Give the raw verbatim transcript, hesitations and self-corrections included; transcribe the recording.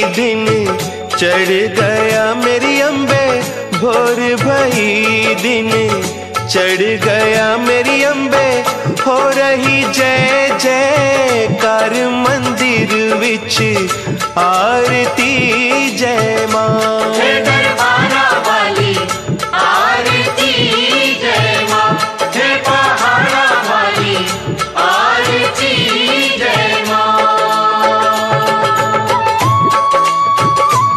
दिन चढ़ गया मेरी अम्बे, भोर भई दिन चढ़ गया मेरी अम्बे, हो रही जय जयकार मंदिर विच आरती जय मां।